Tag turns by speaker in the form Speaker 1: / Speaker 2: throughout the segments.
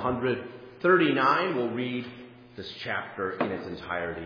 Speaker 1: 139. We'll read this chapter in its entirety.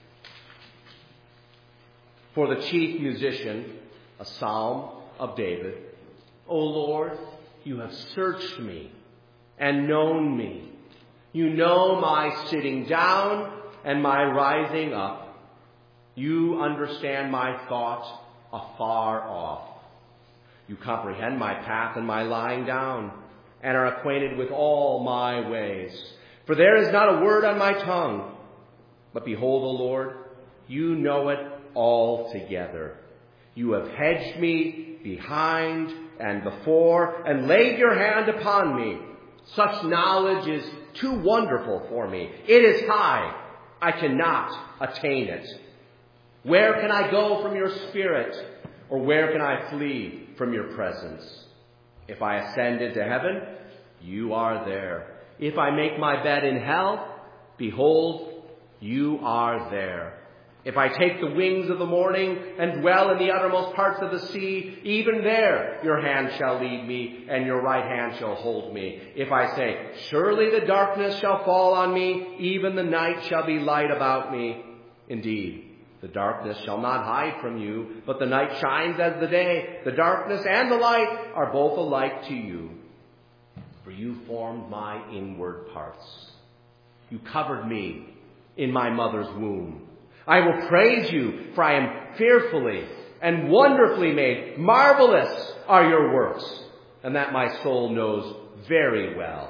Speaker 1: For the chief musician, a psalm of David. O Lord, you have searched me and known me. You know my sitting down and my rising up. You understand my thoughts afar off. You comprehend my path and my lying down, and are acquainted with all my ways. For there is not a word on my tongue. But behold, O Lord, you know it altogether. You have hedged me behind and before, and laid your hand upon me. Such knowledge is too wonderful for me. It is high. I cannot attain it. Where can I go from your spirit? Or where can I flee from your presence? If I ascend into heaven, you are there. If I make my bed in hell, behold, you are there. If I take the wings of the morning and dwell in the uttermost parts of the sea, even there your hand shall lead me, and your right hand shall hold me. If I say, surely the darkness shall fall on me, even the night shall be light about me. Indeed, the darkness shall not hide from you, but the night shines as the day. The darkness and the light are both alike to you. For you formed my inward parts. You covered me in my mother's womb. I will praise you, for I am fearfully and wonderfully made. Marvelous are your works, and that my soul knows very well.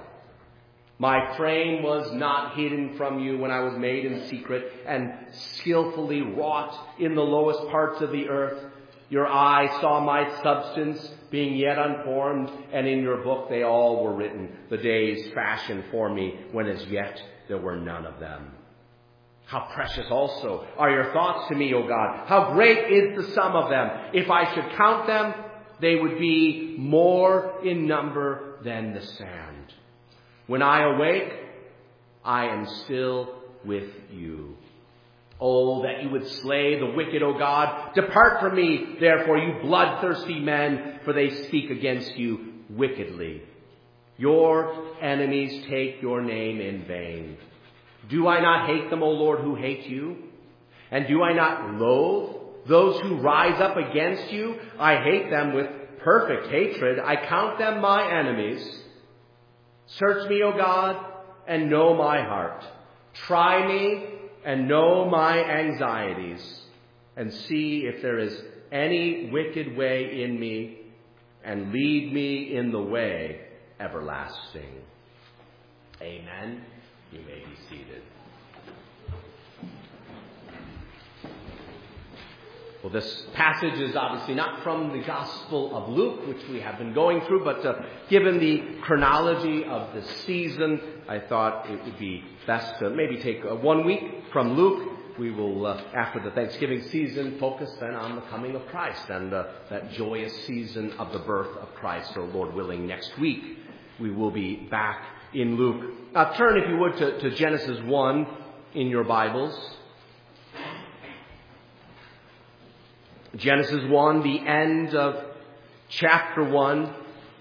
Speaker 1: My frame was not hidden from you when I was made in secret and skillfully wrought in the lowest parts of the earth. Your eye saw my substance being yet unformed, and in your book they all were written, the days fashioned for me, when as yet there were none of them. How precious also are your thoughts to me, O God. How great is the sum of them. If I should count them, they would be more in number than the sand. When I awake, I am still with you. Oh, that you would slay the wicked, O God. Depart from me, therefore, you bloodthirsty men, for they speak against you wickedly. Your enemies take your name in vain. Do I not hate them, O Lord, who hate you? And do I not loathe those who rise up against you? I hate them with perfect hatred. I count them my enemies. Search me, O God, and know my heart. Try me and know my anxieties, and see if there is any wicked way in me, and lead me in the way everlasting. Amen. You may be seated. Well, this passage is obviously not from the Gospel of Luke, which we have been going through, but given the chronology of the season, I thought it would be best to maybe take 1 week from Luke. We will, after the Thanksgiving season, focus then on the coming of Christ and that joyous season of the birth of Christ. So, Lord willing, next week we will be back in Luke. Turn, if you would, to Genesis 1 in your Bibles. Genesis 1, the end of chapter 1,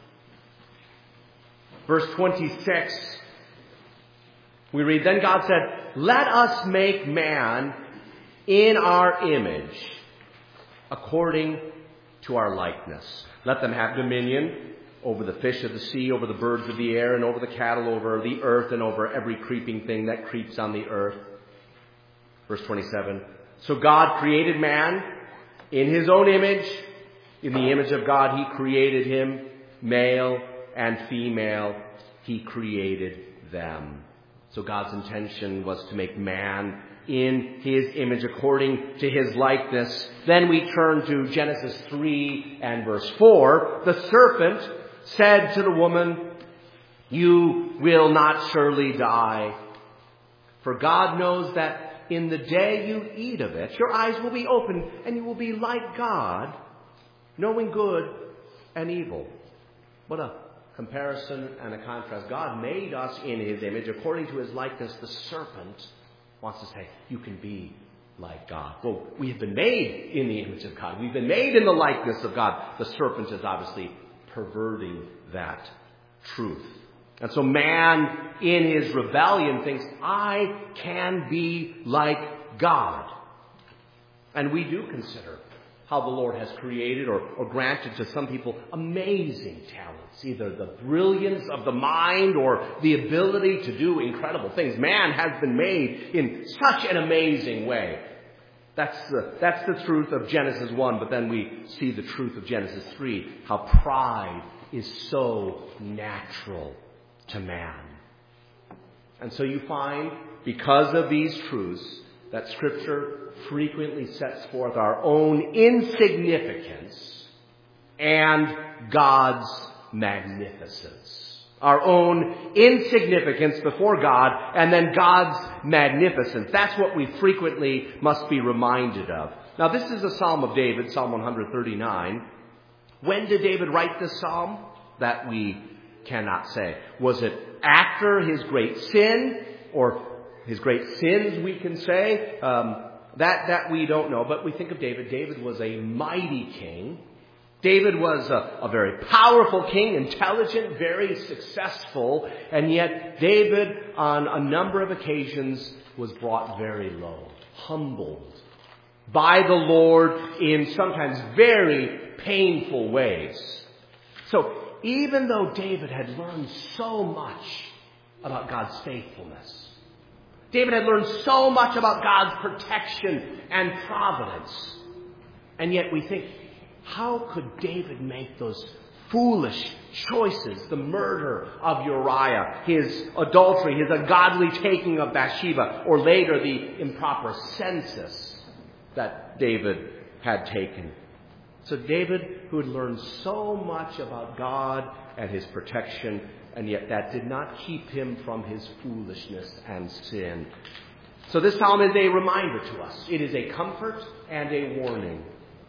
Speaker 1: verse 26. We read, Then God said, let us make man in our image, according to our likeness. Let them have dominion over the fish of the sea, over the birds of the air, and over the cattle, over the earth, and over every creeping thing that creeps on the earth. Verse 27. So God created man in his own image. In the image of God he created him, male and female he created them. So God's intention was to make man in his image according to his likeness. Then we turn to Genesis 3 and verse 4. The serpent said to the woman, you will not surely die. For God knows that in the day you eat of it, your eyes will be opened and you will be like God, knowing good and evil. What a comparison and a contrast. God made us in his image according to his likeness. The serpent wants to say, you can be like God. Well, we have been made in the image of God. We've been made in the likeness of God. The serpent is obviously perverting that truth. And so man, in his rebellion, thinks, I can be like God. And we do consider how the Lord has created or granted to some people amazing talents, either the brilliance of the mind or the ability to do incredible things. Man has been made in such an amazing way. That's the truth of Genesis 1, but then we see the truth of Genesis 3, how pride is so natural to man. And so you find, because of these truths, that Scripture frequently sets forth our own insignificance and God's magnificence. Our own insignificance before God and then God's magnificence. That's what we frequently must be reminded of. Now, this is a Psalm of David, Psalm 139. When did David write this psalm? That we cannot say. Was it after his great sin or his great sins, we can say? That we don't know, but we think of David. David was a mighty king. David was a very powerful king, intelligent, very successful, and yet David, on a number of occasions, was brought very low, humbled by the Lord in sometimes very painful ways. So even though David had learned so much about God's faithfulness, David had learned so much about God's protection and providence. And yet we think, how could David make those foolish choices? The murder of Uriah, his adultery, his ungodly taking of Bathsheba, or later the improper census that David had taken. So David, who had learned so much about God and his protection, and yet that did not keep him from his foolishness and sin. So this psalm is a reminder to us. It is a comfort and a warning.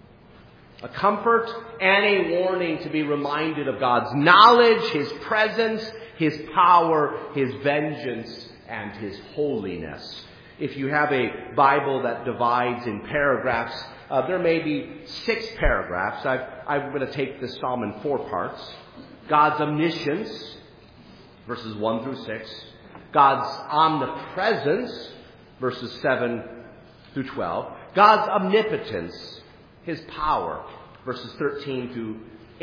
Speaker 1: A comfort and a warning to be reminded of God's knowledge, His presence, His power, His vengeance, and His holiness. If you have a Bible that divides in paragraphs, there may be 6 paragraphs. I'm going to take this psalm in 4 parts. God's omniscience, verses 1 through 6. God's omnipresence, verses 7 through 12. God's omnipotence, His power, verses 13 through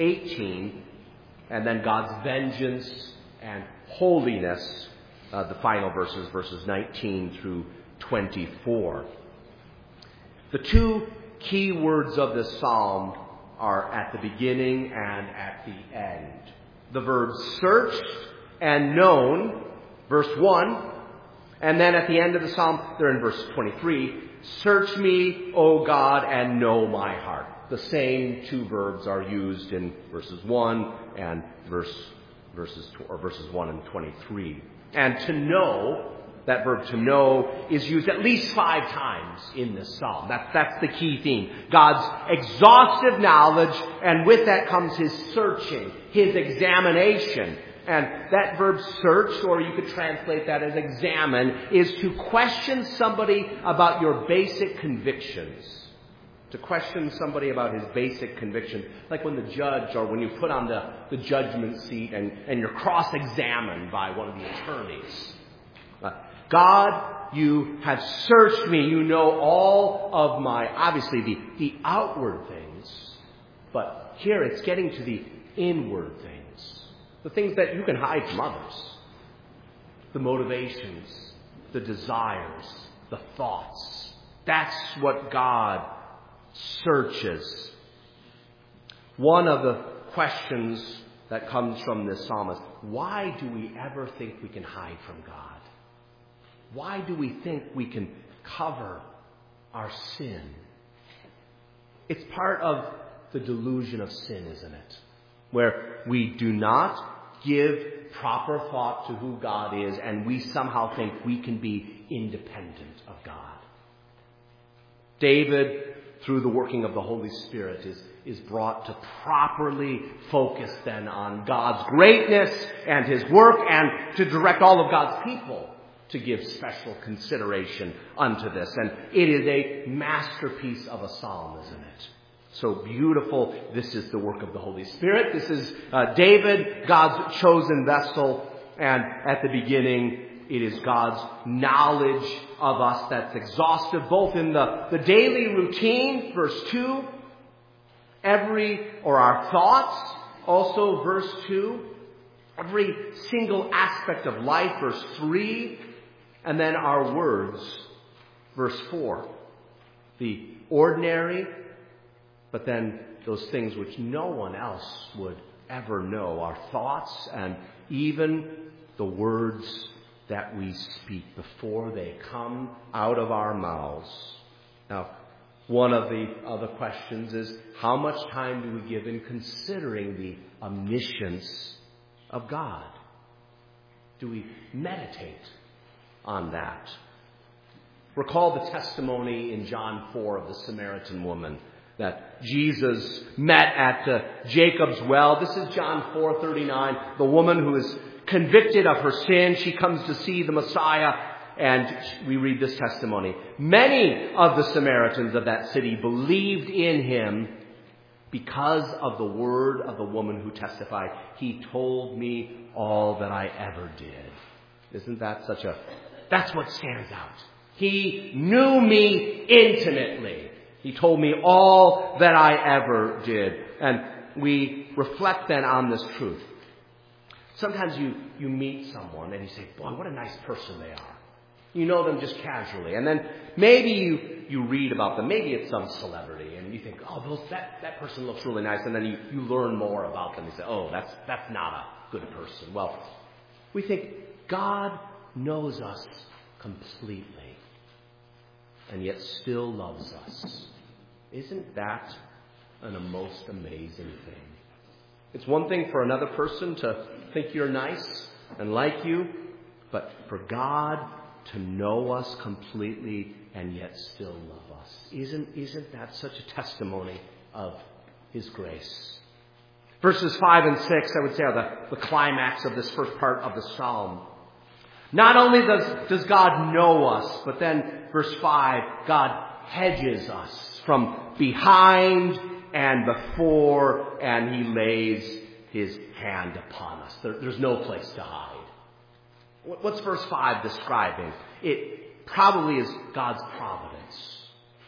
Speaker 1: 18. And then God's vengeance and holiness, the final verses 19 through 24. The 2 key words of this psalm are at the beginning and at the end. The verbs searched and known, verse 1. And then at the end of the psalm, they're in verse 23. Search me, O God, and know my heart. The same 2 verbs are used in verses 1 and verses 1 and 23. And to know, that verb to know, is used at least 5 times in this psalm. That's the key theme. God's exhaustive knowledge, and with that comes His searching, His examination. And that verb search, or you could translate that as examine, is to question somebody about your basic convictions. To question somebody about his basic convictions. Like when the judge, or when you put on the judgment seat and you're cross-examined by one of the attorneys. God, you have searched me. You know all of my, obviously, the outward things. But here it's getting to the inward things. The things that you can hide from others. The motivations, the desires, the thoughts. That's what God searches. One of the questions that comes from this psalm is, why do we ever think we can hide from God? Why do we think we can cover our sin? It's part of the delusion of sin, isn't it? Where we do not give proper thought to who God is, and we somehow think we can be independent of God. David, through the working of the Holy Spirit, is brought to properly focus then on God's greatness and His work, and to direct all of God's people to give special consideration unto this. And it is a masterpiece of a psalm, isn't it? So beautiful. This is the work of the Holy Spirit. This is David, God's chosen vessel. And at the beginning, it is God's knowledge of us that's exhaustive, both in the daily routine, verse 2, our thoughts, also verse 2, every single aspect of life, verse 3, and then our words, verse 4. The ordinary, but then those things which no one else would ever know, our thoughts and even the words that we speak before they come out of our mouths. Now, one of the other questions is, how much time do we give in considering the omniscience of God? Do we meditate on that? Recall the testimony in John 4 of the Samaritan woman that Jesus met at Jacob's well. This is John 4:39. The woman who is convicted of her sin, she comes to see the Messiah, and we read this testimony. Many of the Samaritans of that city believed in him because of the word of the woman who testified, "He told me all that I ever did." Isn't that that's what stands out. He knew me intimately. He told me all that I ever did. And we reflect then on this truth. Sometimes you meet someone and you say, "Boy, what a nice person they are." You know them just casually. And then maybe you read about them. Maybe it's some celebrity and you think, "Oh, that person looks really nice." And then you learn more about them. You say, "Oh, that's not a good person." Well, we think God knows us completely and yet still loves us. Isn't that a most amazing thing? It's one thing for another person to think you're nice and like you, but for God to know us completely and yet still love us. Isn't that such a testimony of his grace? Verses 5 and 6, I would say, are the climax of this first part of the psalm. Not only does God know us, but then verse 5, God hedges us from behind and before, and he lays his hand upon us. There's no place to hide. What's verse 5 describing? It probably is God's providence.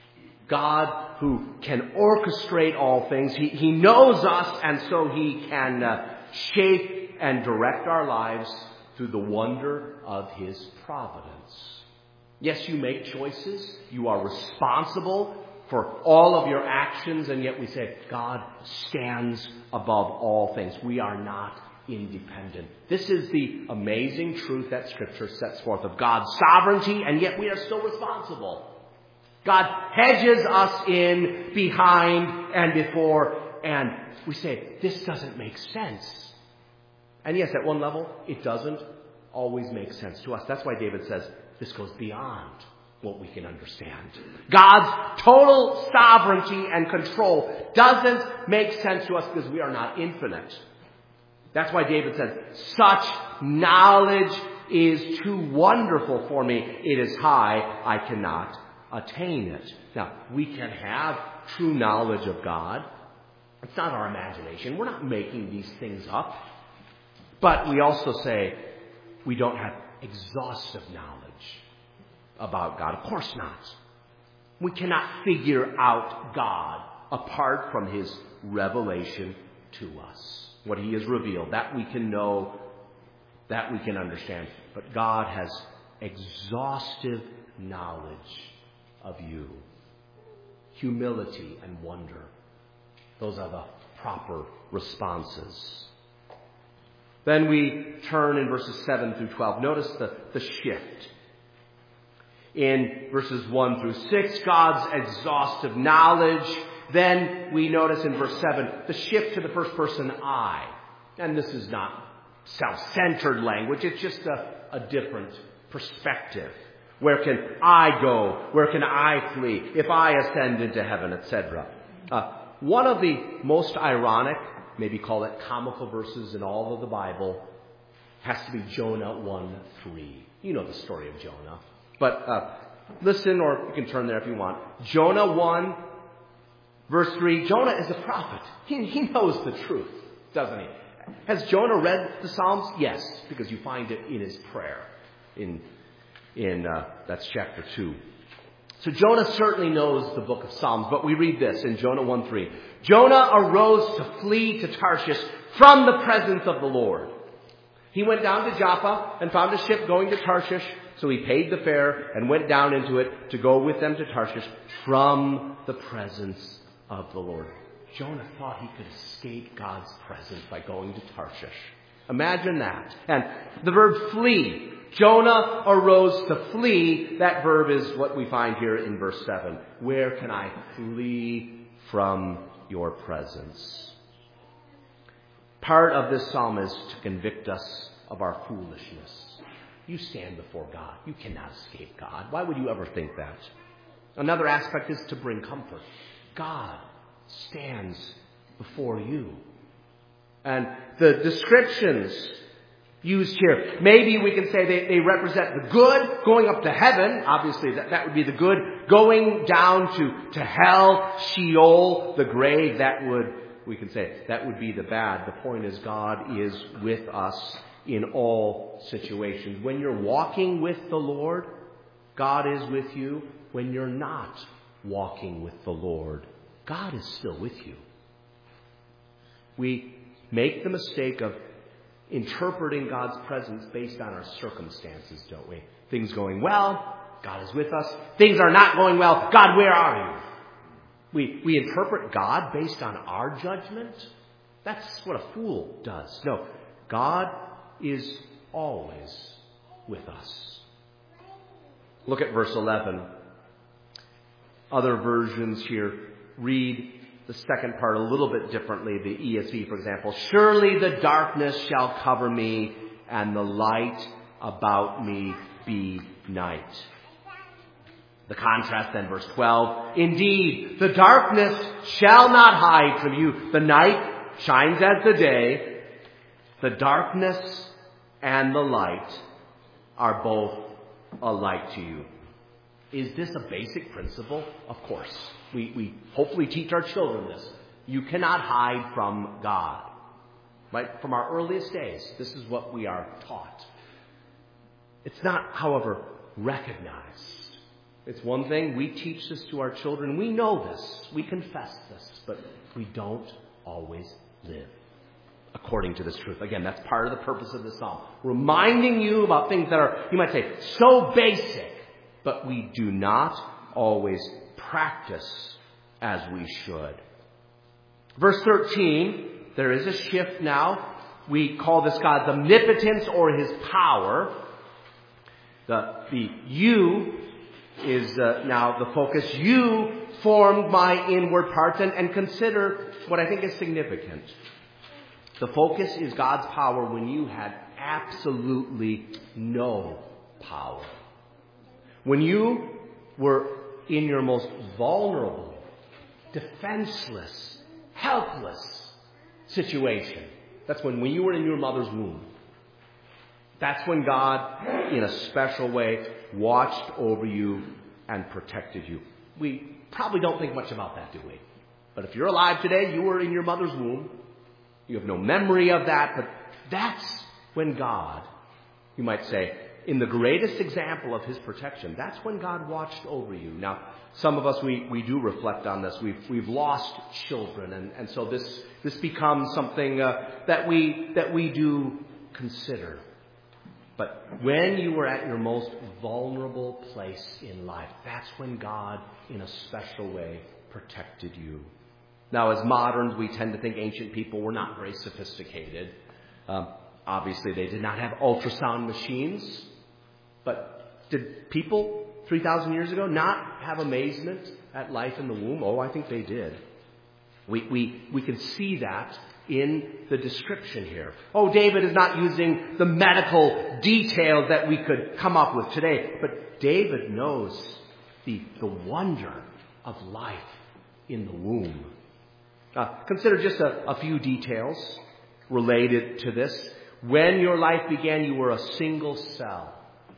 Speaker 1: God who can orchestrate all things. He knows us, and so he can shape and direct our lives through the wonder of his providence. Yes, you make choices. You are responsible for all of your actions, and yet we say God stands above all things. We are not independent. This is the amazing truth that Scripture sets forth of God's sovereignty, and yet we are still responsible. God hedges us in, behind, and before, and we say, this doesn't make sense. And yes, at one level, it doesn't always make sense to us. That's why David says, this goes beyond what we can understand. God's total sovereignty and control doesn't make sense to us because we are not infinite. That's why David says, such knowledge is too wonderful for me. It is high. I cannot attain it. Now, we can have true knowledge of God. It's not our imagination. We're not making these things up. But we also say we don't have exhaustive knowledge about God. Of course not. We cannot figure out God apart from his revelation to us. What he has revealed, that we can know, that we can understand. But God has exhaustive knowledge of you. Humility and wonder. Those are the proper responses. Then we turn in verses 7 through 12. Notice the shift. In verses 1 through 6, God's exhaustive knowledge. Then we notice in verse 7, the shift to the first person I. And this is not self-centered language. It's just a different perspective. Where can I go? Where can I flee? If I ascend into heaven, etc. One of the most ironic, maybe call it comical verses in all of the Bible, has to be Jonah 1:3. You know the story of Jonah. But listen, or you can turn there if you want. Jonah 1, verse 3. Jonah is a prophet. He knows the truth, doesn't he? Has Jonah read the Psalms? Yes, because you find it in his prayer. That's chapter 2. So Jonah certainly knows the book of Psalms, but we read this in Jonah 1:3. Jonah arose to flee to Tarshish from the presence of the Lord. He went down to Joppa and found a ship going to Tarshish, so he paid the fare and went down into it to go with them to Tarshish from the presence of the Lord. Jonah thought he could escape God's presence by going to Tarshish. Imagine that. And the verb flee. Jonah arose to flee. That verb is what we find here in verse 7. Where can I flee from your presence? Part of this psalm is to convict us of our foolishness. You stand before God. You cannot escape God. Why would you ever think that? Another aspect is to bring comfort. God stands before you. And the descriptions used here, maybe we can say they represent the good going up to heaven. Obviously, that would be the good. Going down to hell, Sheol, the grave, we can say that would be the bad. The point is God is with us in all situations. When you're walking with the Lord, God is with you. When you're not walking with the Lord, God is still with you. We make the mistake of interpreting God's presence based on our circumstances, don't we? Things going well, God is with us. Things are not going well, God, where are you? We interpret God based on our judgment. That's what a fool does. No, God is always with us. Look at verse 11. Other versions here read the second part a little bit differently. The ESV, for example. Surely the darkness shall cover me, and the light about me be night. The contrast then, verse 12. Indeed, the darkness shall not hide from you. The night shines as the day. The darkness and the light are both a light to you. Is this a basic principle? Of course. We hopefully teach our children this. You cannot hide from God. Right? From our earliest days, this is what we are taught. It's not, however, recognized. It's one thing, we teach this to our children. We know this. We confess this. But we don't always live according to this truth. Again, that's part of the purpose of this psalm. Reminding you about things that are, you might say, so basic. But we do not always practice as we should. Verse 13, there is a shift now. We call this God's omnipotence or his power. The you is now the focus. You formed my inward parts. And consider what I think is significant. The focus is God's power when you had absolutely no power. When you were in your most vulnerable, defenseless, helpless situation. That's when you were in your mother's womb. That's when God, in a special way, watched over you and protected you. We probably don't think much about that, do we? But if you're alive today, you were in your mother's womb. You have no memory of that, but that's when God, you might say, in the greatest example of his protection, that's when God watched over you. Now, some of us, we do reflect on this. We've lost children, and so this becomes something that we do consider. But when you were at your most vulnerable place in life, that's when God, in a special way, protected you. Now, as moderns, we tend to think ancient people were not very sophisticated. Obviously, they did not have ultrasound machines. But did people 3,000 years ago not have amazement at life in the womb? Oh, I think they did. We can see that in the description here. Oh, David is not using the medical details that we could come up with today. But David knows the wonder of life in the womb. Consider just a few details related to this. When your life began, you were a single cell.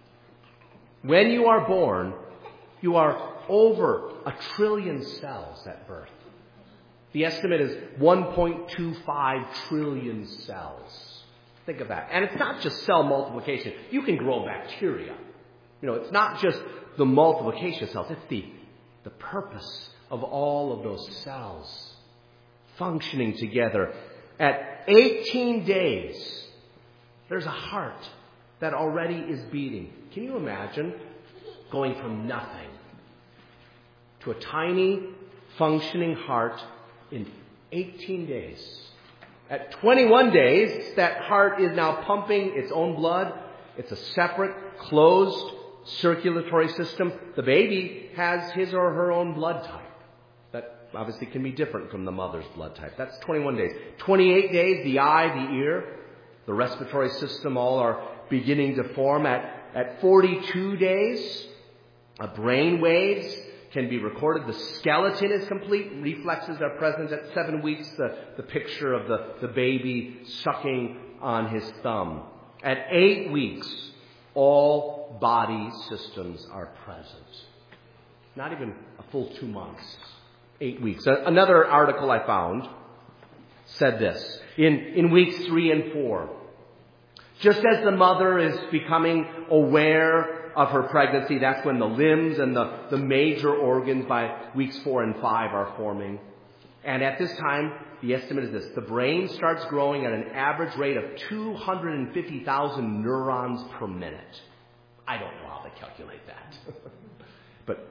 Speaker 1: When you are born, you are over 1 trillion cells at birth. The estimate is 1.25 trillion cells. Think of that. And it's not just cell multiplication. You can grow bacteria. It's not just the multiplication of cells. It's the purpose of all of those cells functioning together. At 18 days, there's a heart that already is beating. Can you imagine going from nothing to a tiny, functioning heart in 18 days? At 21 days, that heart is now pumping its own blood. It's a separate, closed circulatory system. The baby has his or her own blood type. That obviously can be different from the mother's blood type. That's 21 days. 28 days, the eye, the ear, the respiratory system all are beginning to form. At 42 days, brain waves can be recorded. The skeleton is complete. Reflexes are present. At 7 weeks, the picture of the baby sucking on his thumb. At 8 weeks, all body systems are present. Not even a full 2 months. 8 weeks. Another article I found said this. In weeks 3 and 4, just as the mother is becoming aware of her pregnancy, that's when the limbs and the major organs by weeks 4 and 5 are forming. And at this time, the estimate is this. The brain starts growing at an average rate of 250,000 neurons per minute. I don't know how they calculate that. But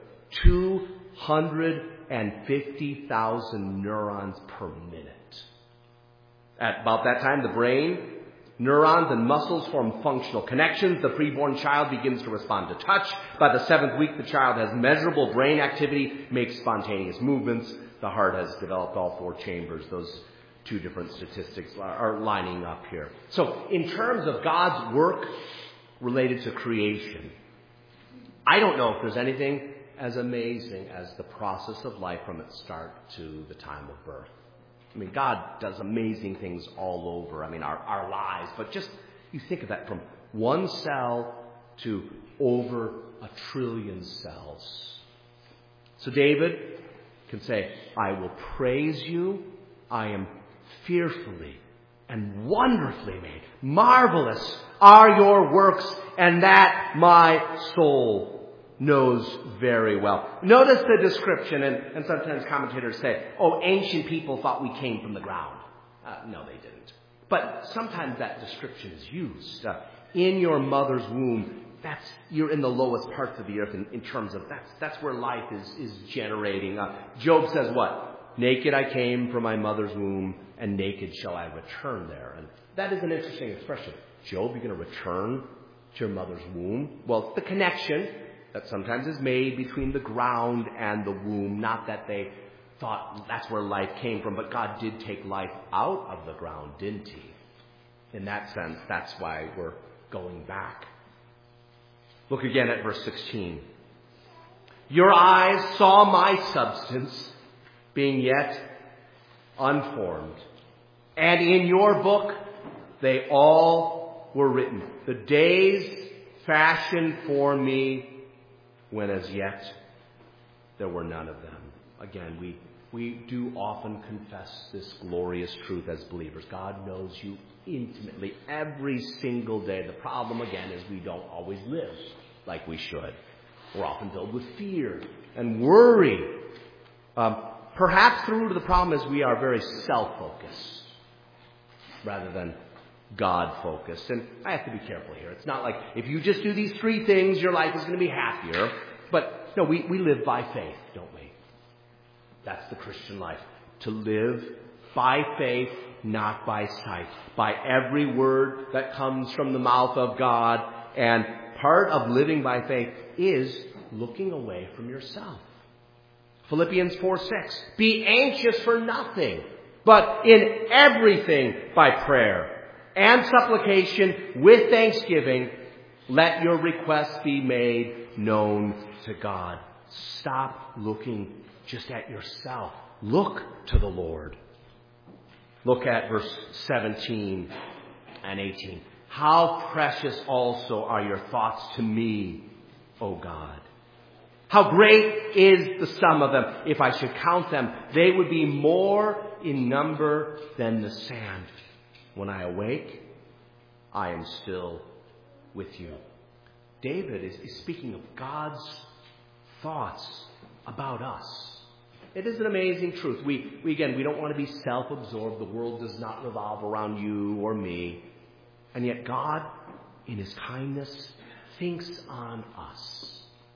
Speaker 1: 250,000 neurons per minute. At about that time, the brain, neurons, and muscles form functional connections. The preborn child begins to respond to touch. By the 7th week, the child has measurable brain activity, makes spontaneous movements. The heart has developed all 4 chambers. Those 2 different statistics are lining up here. So in terms of God's work related to creation, I don't know if there's anything as amazing as the process of life from its start to the time of birth. I mean, God does amazing things all over, our lives. But just, you think of that, from 1 cell to over 1 trillion cells. So David can say, I will praise you. I am fearfully and wonderfully made. Marvelous are your works, and that my soul knows very well. Notice the description, and sometimes commentators say, ancient people thought we came from the ground. No, they didn't. But sometimes that description is used. In your mother's womb, you're in the lowest parts of the earth in terms of that's where life is generating. Job says what? Naked I came from my mother's womb, and naked shall I return there. And that is an interesting expression. Job, you're going to return to your mother's womb? Well, it's the connection that sometimes is made between the ground and the womb. Not that they thought that's where life came from, but God did take life out of the ground, didn't he? In that sense, that's why we're going back. Look again at verse 16. Your eyes saw my substance being yet unformed, and in your book they all were written. The days fashioned for me, when as yet there were none of them. Again, we do often confess this glorious truth as believers. God knows you intimately every single day. The problem, again, is we don't always live like we should. We're often filled with fear and worry. Perhaps the root of the problem is we are very self-focused rather than God-focused. And I have to be careful here. It's not like if you just do these 3 things, your life is going to be happier. But no, we live by faith, don't we? That's the Christian life. To live by faith, not by sight. By every word that comes from the mouth of God. And part of living by faith is looking away from yourself. Philippians 4:6. Be anxious for nothing, but in everything by prayer and supplication with thanksgiving, let your requests be made known to God. Stop looking just at yourself. Look to the Lord. Look at verse 17 and 18. How precious also are your thoughts to me, O God. How great is the sum of them. If I should count them, they would be more in number than the sand. When I awake, I am still with you. David is speaking of God's thoughts about us. It is an amazing truth. We don't want to be self-absorbed. The world does not revolve around you or me. And yet God, in his kindness, thinks on us.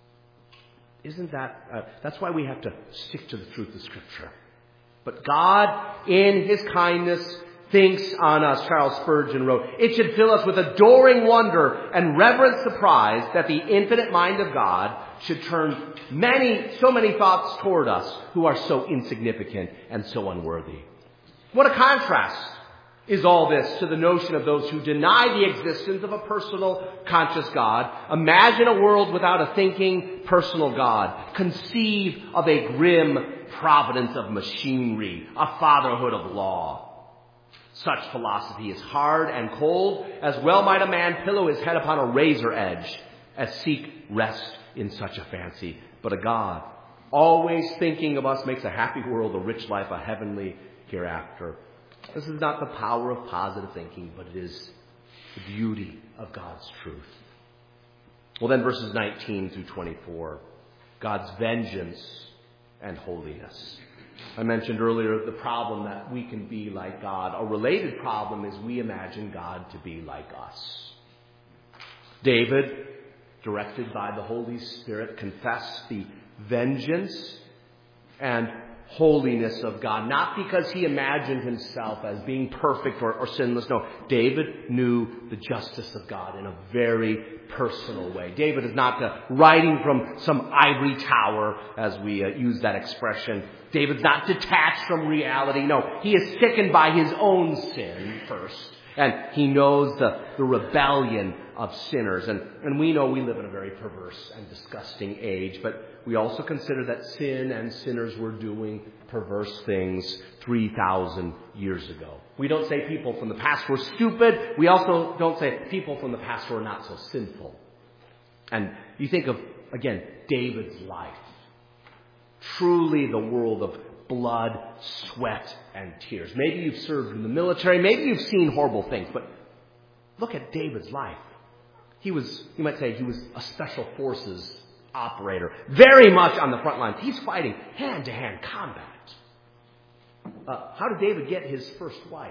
Speaker 1: Isn't that's why we have to stick to the truth of Scripture. But God, in his kindness, thinks on us. Charles Spurgeon wrote, "It should fill us with adoring wonder and reverent surprise that the infinite mind of God should turn so many thoughts toward us who are so insignificant and so unworthy." What a contrast is all this to the notion of those who deny the existence of a personal, conscious God, imagine a world without a thinking, personal God, conceive of a grim providence of machinery, a fatherhood of law. Such philosophy is hard and cold, as well might a man pillow his head upon a razor edge, as seek rest in such a fancy. But a God, always thinking of us, makes a happy world, a rich life, a heavenly hereafter. This is not the power of positive thinking, but it is the beauty of God's truth. Well, then verses 19 through 24, God's vengeance and holiness. I mentioned earlier the problem that we can be like God. A related problem is we imagine God to be like us. David, directed by the Holy Spirit, confessed the vengeance and holiness of God, not because he imagined himself as being perfect or sinless. No, David knew the justice of God in a very personal way. David is not writing from some ivory tower, as we use that expression. David's not detached from reality. No, he is sickened by his own sin first. And he knows the rebellion of sinners. And we know we live in a very perverse and disgusting age. But we also consider that sin and sinners were doing perverse things 3,000 years ago. We don't say people from the past were stupid. We also don't say people from the past were not so sinful. And you think of, again, David's life. Truly the world of blood, sweat, and tears. Maybe you've served in the military. Maybe you've seen horrible things. But look at David's life. You might say he was a special forces operator. Very much on the front lines. He's fighting hand-to-hand combat. How did David get his first wife?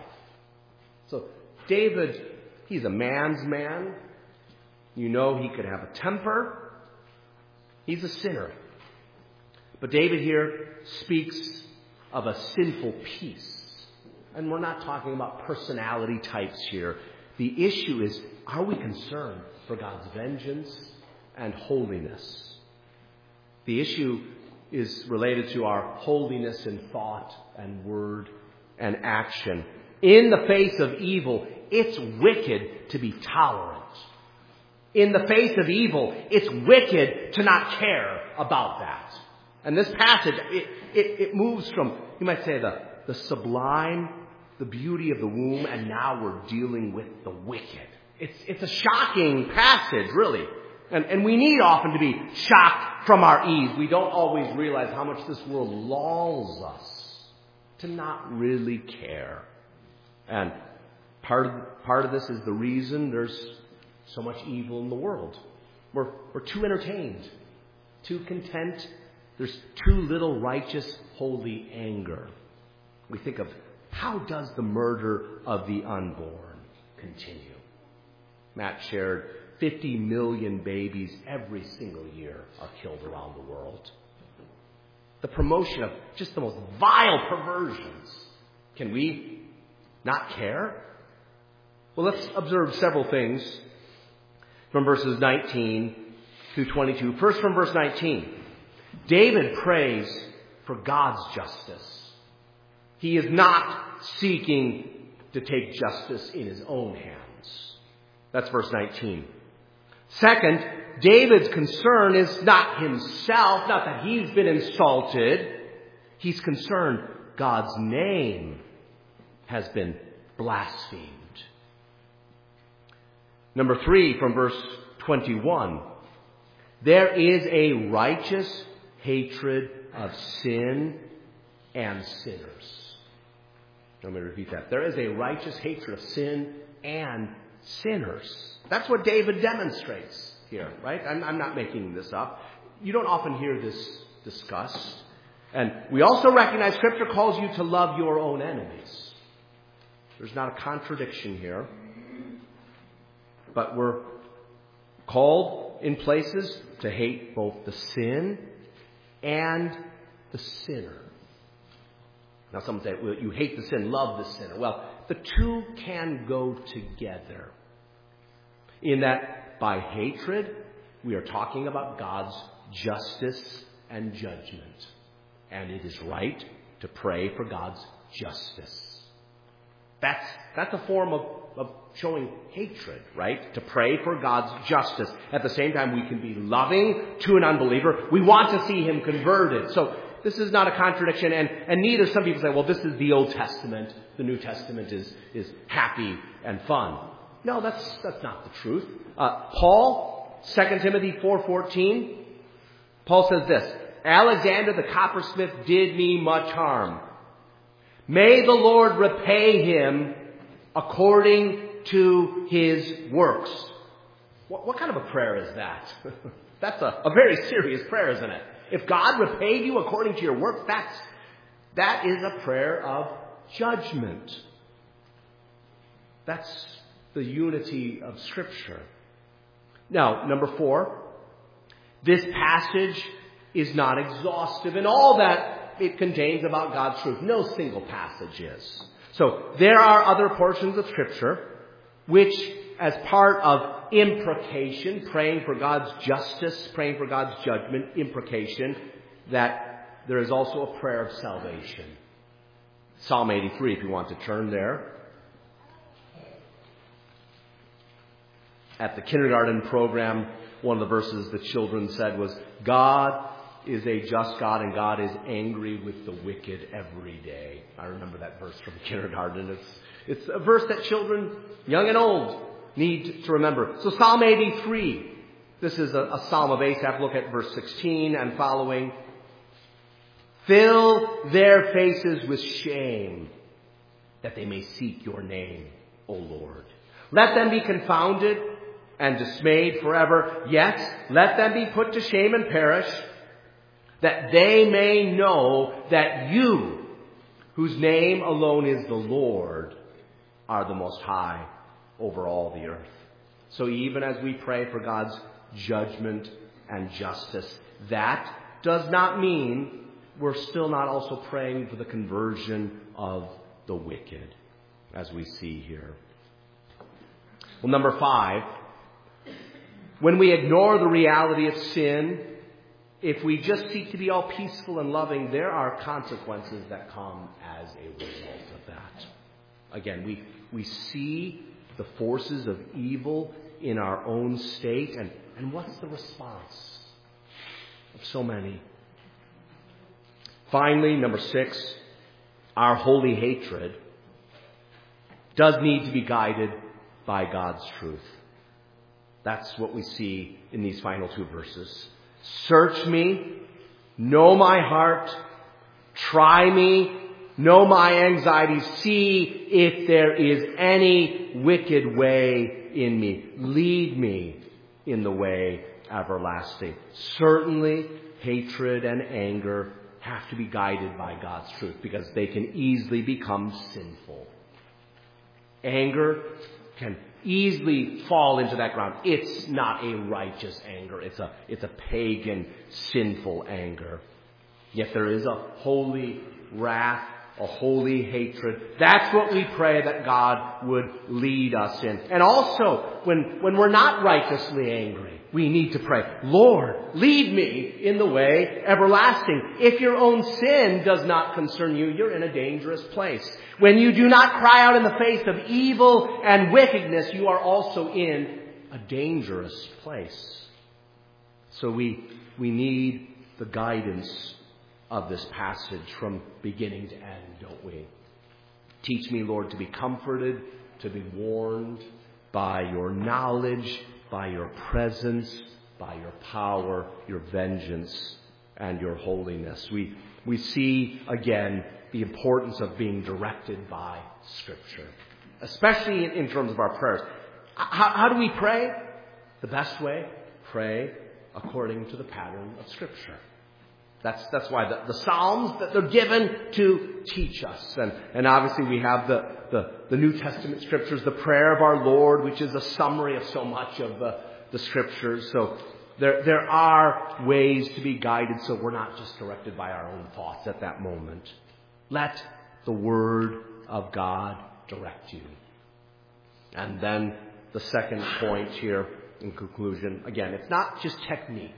Speaker 1: So David, he's a man's man. You know he could have a temper. He's a sinner. But David here speaks of a sinful peace. And we're not talking about personality types here. The issue is, are we concerned for God's vengeance and holiness? The issue is related to our holiness in thought and word and action. In the face of evil, it's wicked to be tolerant. In the face of evil, it's wicked to not care about that. And this passage, it moves from, you might say, the sublime, the beauty of the womb, and now we're dealing with the wicked. It's a shocking passage, really. And we need often to be shocked from our ease. We don't always realize how much this world lulls us to not really care. And part of this is the reason there's so much evil in the world. We're too entertained, too content. There's too little righteous, holy anger. We think of, how does the murder of the unborn continue? Matt shared 50 million babies every single year are killed around the world. The promotion of just the most vile perversions. Can we not care? Well, let's observe several things from verses 19 through 22. First, from verse 19. David prays for God's justice. He is not seeking to take justice in his own hands. That's verse 19. Second, David's concern is not himself, not that he's been insulted. He's concerned God's name has been blasphemed. Number 3, from verse 21. There is a righteous hatred of sin and sinners. Let me repeat that. There is a righteous hatred of sin and sinners. That's what David demonstrates here, right? I'm not making this up. You don't often hear this discussed. And we also recognize Scripture calls you to love your own enemies. There's not a contradiction here. But we're called in places to hate both the sin and the sinner. Now some say, well, you hate the sin, love the sinner. Well, the two can go together. In that by hatred, we are talking about God's justice and judgment. And it is right to pray for God's justice. That's a form of showing hatred, right? To pray for God's justice. At the same time, we can be loving to an unbeliever. We want to see him converted. So this is not a contradiction. And neither, some people say, well, this is the Old Testament. The New Testament is happy and fun. No, that's not the truth. Paul, 2 Timothy 4:14, Paul says this, Alexander the coppersmith did me much harm. May the Lord repay him according to his works. What kind of a prayer is that? That's a very serious prayer, isn't it? If God repaid you according to your works, that is a prayer of judgment. That's the unity of Scripture. Now, number 4, this passage is not exhaustive in all that it contains about God's truth. No single passage is. So there are other portions of Scripture which, as part of imprecation, praying for God's justice, praying for God's judgment, imprecation, that there is also a prayer of salvation. Psalm 83, if you want to turn there. At the kindergarten program, one of the verses the children said was, God is a just God and God is angry with the wicked every day. I remember that verse from kindergarten. It's a verse that children, young and old, need to remember. So Psalm 83, this is a psalm of Asaph. Look at verse 16 and following. Fill their faces with shame, that they may seek your name, O Lord. Let them be confounded and dismayed forever. Yes, let them be put to shame and perish, that they may know that you, whose name alone is the Lord, are the most high over all the earth. So even as we pray for God's judgment and justice, that does not mean we're still not also praying for the conversion of the wicked, as we see here. Well, number 5, when we ignore the reality of sin, if we just seek to be all peaceful and loving, there are consequences that come as a result of that. Again, we see the forces of evil in our own state, and what's the response of so many? Finally, number 6, our holy hatred does need to be guided by God's truth. That's what we see in these final 2 verses. Search me, know my heart, try me, know my anxieties, see if there is any wicked way in me. Lead me in the way everlasting. Certainly, hatred and anger have to be guided by God's truth because they can easily become sinful. Anger can easily fall into that ground. It's not a righteous anger. It's a pagan, sinful anger. Yet there is a holy wrath, a holy hatred. That's what we pray that God would lead us in. And also, when we're not righteously angry, we need to pray, Lord, lead me in the way everlasting. If your own sin does not concern you, you're in a dangerous place. When you do not cry out in the face of evil and wickedness, you are also in a dangerous place. So we need the guidance of this passage from beginning to end, don't we? Teach me, Lord, to be comforted, to be warned by your knowledge, by your presence, by your power, your vengeance, and your holiness. We see again the importance of being directed by Scripture, especially in terms of our prayers. How do we pray? The best way, pray according to the pattern of Scripture. That's why the Psalms, that they're given to teach us. And obviously we have the New Testament Scriptures, the prayer of our Lord, which is a summary of so much of the Scriptures. So there are ways to be guided so we're not just directed by our own thoughts at that moment. Let the Word of God direct you. And then the second point here in conclusion, again, it's not just technique,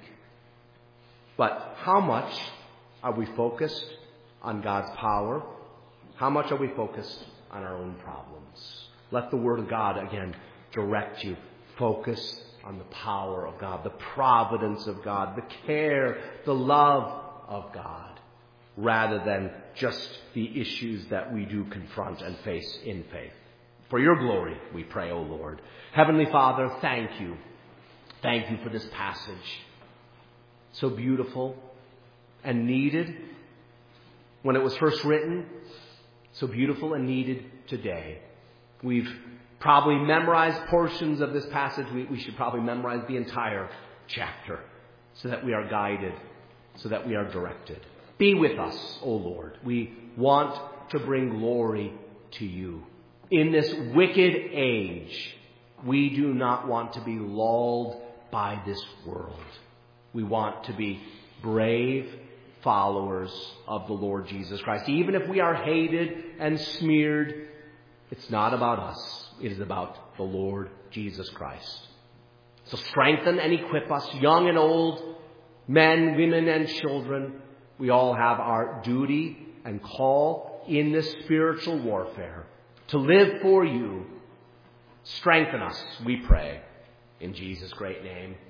Speaker 1: but how much are we focused on God's power? How much are we focused on our own problems? Let the Word of God, again, direct you. Focus on the power of God, the providence of God, the care, the love of God, rather than just the issues that we do confront and face in faith. For your glory, we pray, O Lord. Heavenly Father, thank you. Thank you for this passage. So beautiful and needed when it was first written. So beautiful and needed today. We've probably memorized portions of this passage. We should probably memorize the entire chapter so that we are guided, so that we are directed. Be with us, O Lord. We want to bring glory to you. In this wicked age, we do not want to be lulled by this world. We want to be brave followers of the Lord Jesus Christ. Even if we are hated and smeared, it's not about us. It is about the Lord Jesus Christ. So strengthen and equip us, young and old, men, women, and children. We all have our duty and call in this spiritual warfare to live for you. Strengthen us, we pray, in Jesus' great name.